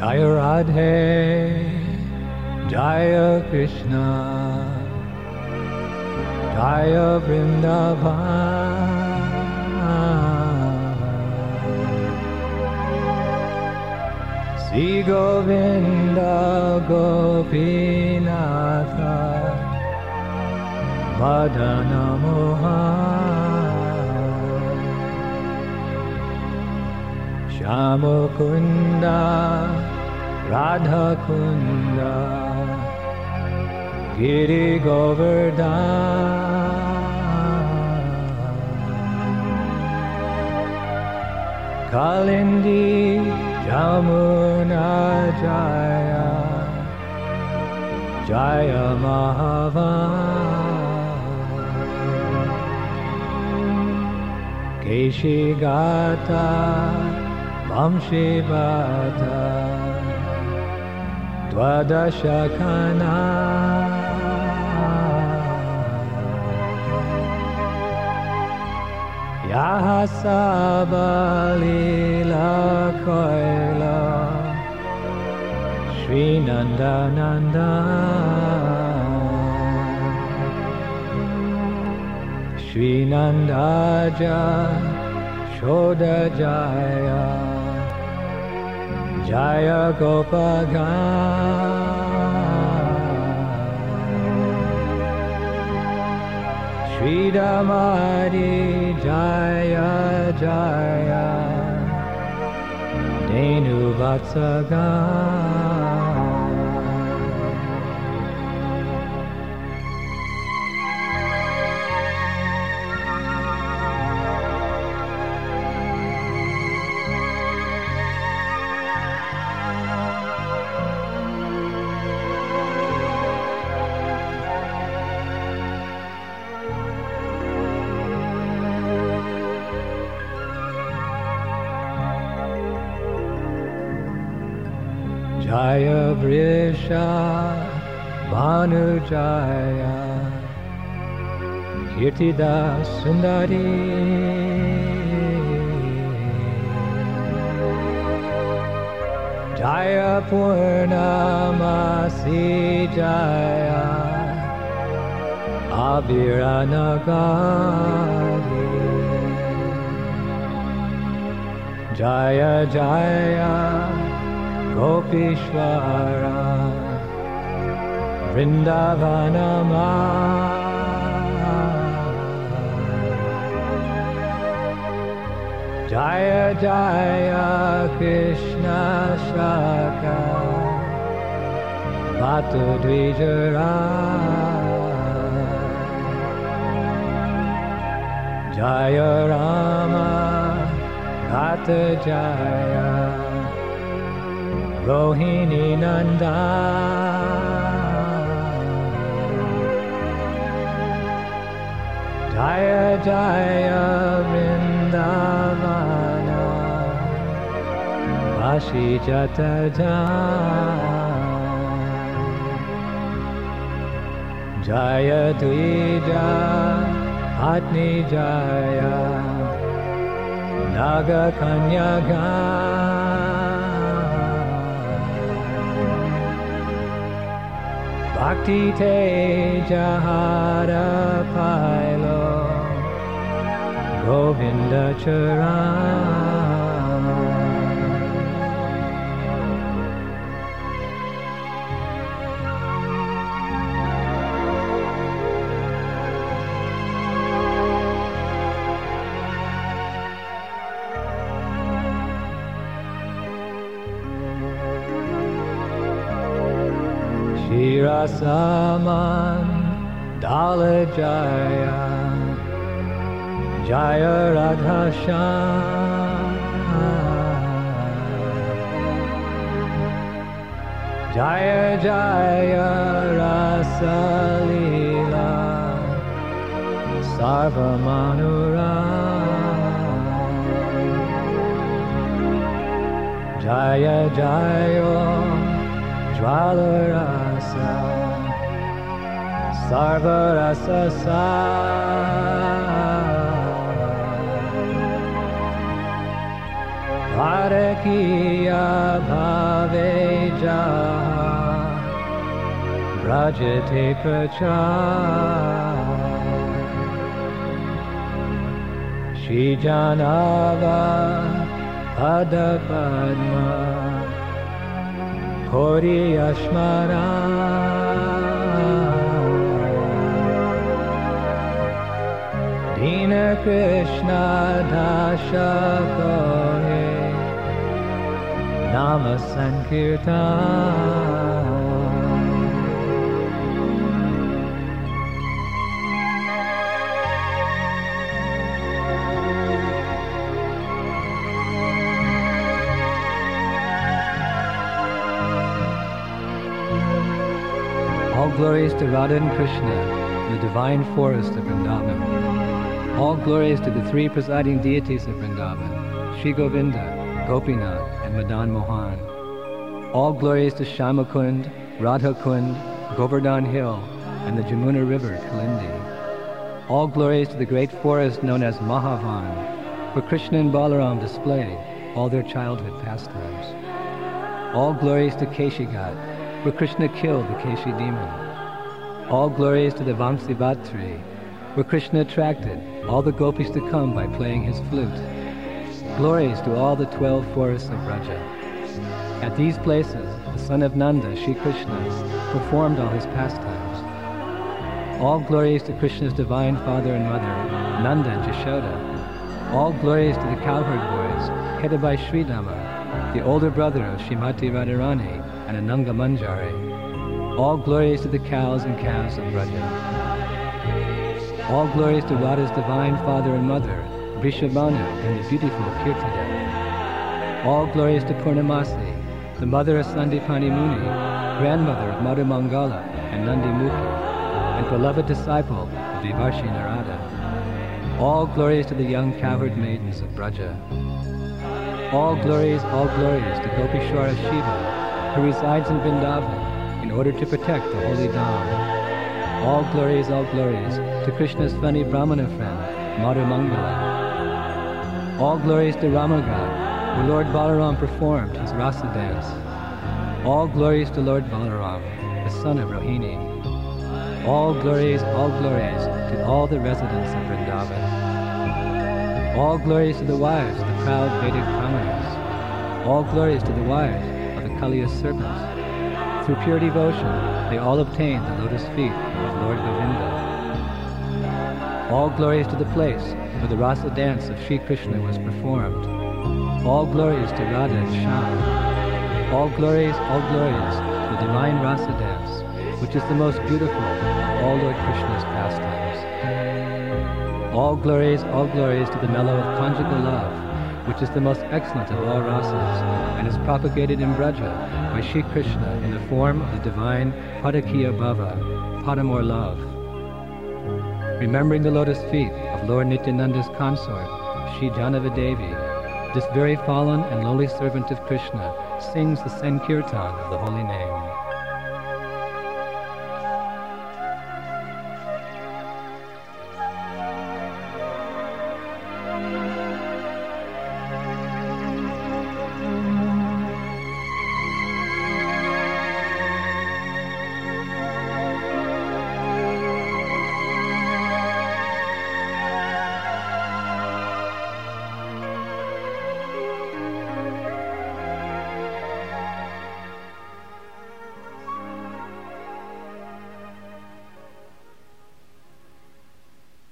Jaya Radhe, Jaya Krishna, Jaya Vrindavan, Sri Govinda Gopinatha, Madana Mohan, Shyamukunda, Radha Kunda, Giri Govardhan, Kalindi, Jamuna Jaya, Jaya Mahavan, Keshigata, Vamshivata, Dwadashakana, Yahasabalila Koila, Sri Nandananda, Sri Nandaja, Shoda Jaya, Jaya Gopagan, Sri Damadi Jaya Jaya, Denu Vatsagan. Jaya Vrisha Bhanu Jaya Kirtida Sundari Jaya Purnamasi Jaya Abhira Nagari Jaya Jaya Gopishwara Vrindavanama Jaya Jaya Krishna Shaka Bhattu Dvijara Jaya Rama Gata Jaya Rohini Nanda Jaya Jaya Vrindavana Vashi Jatajan Jaya Dvija Atni Jaya Naga Kanyagan Bhakti Teja Hara Pailo Govinda Charan Shirasaman Dala Jaya Jaya Radha Shyam Jaya Jaya Rasa Leela Sarva Manuram Jaya Jaya Jwala Rasa Sarva Rasa Sa Bharakiya bhave jaha Brajate prachar Shri Janava Pada Padma Kori Ashmara Dina Krishna Dasha Kohe Nama Sankirtan All glories to Radha and Krishna, the divine forest of Vrindavan. All glories to the three presiding deities of Vrindavan, Shri Govinda, Gopinath, and Madan Mohan. All glories to Shamakund, Radha Kund, Govardhan Hill, and the Jamuna River, Kalindi. All glories to the great forest known as Mahavan, where Krishna and Balaram display all their childhood pastimes. All glories to Keshigat, where Krishna killed the Keshi demon. All glories to the Vamsivat tree, where Krishna attracted all the gopis to come by playing his flute. Glories to all the 12 forests of Braja. At these places, the son of Nanda, Shri Krishna, performed all his pastimes. All glories to Krishna's divine father and mother, Nanda and Jashoda. All glories to the cowherd boys, headed by Sridama, the older brother of Srimati Radharani and Ananga Manjari. All glories to the cows and calves of Braja. All glories to Radha's divine father and mother, Vrishabhanu and the beautiful Kirtida. All glories to Purnamasi, the mother of Sandipani Muni, grandmother of Madhu Mangala and Nandi Mukhi, and beloved disciple of Devarshi Narada. All glories to the young cowherd maidens of Braja. All glories to Gopishwara Shiva, who resides in Vrindavan in order to protect the holy Dham. All glories to Krishna's funny Brahmana friend, Madhu Mangala. All glories to Ramagat, where Lord Balaram performed his rasa dance. All glories to Lord Balaram, the son of Rohini. All glories to all the residents of Vrindavan. All glories to the wives of the proud Vedic Brahmanas. All glories to the wives of the Kaliya serpents. Through pure devotion, they all obtained the lotus feet of Lord Govinda. All glories to the place where the rasa dance of Sri Krishna was performed. All glories to Radha and Shyam. All glories to the divine rasa dance, which is the most beautiful of all Lord Krishna's pastimes. All glories to the mellow of conjugal love, which is the most excellent of all rasas, and is propagated in Braja by Shri Krishna in the form of the divine Padakiya Bhava, Padamore love. Remembering the lotus feet of Lord Nityananda's consort, Shri Janavadevi, this very fallen and lowly servant of Krishna sings the Sankirtan of the holy name.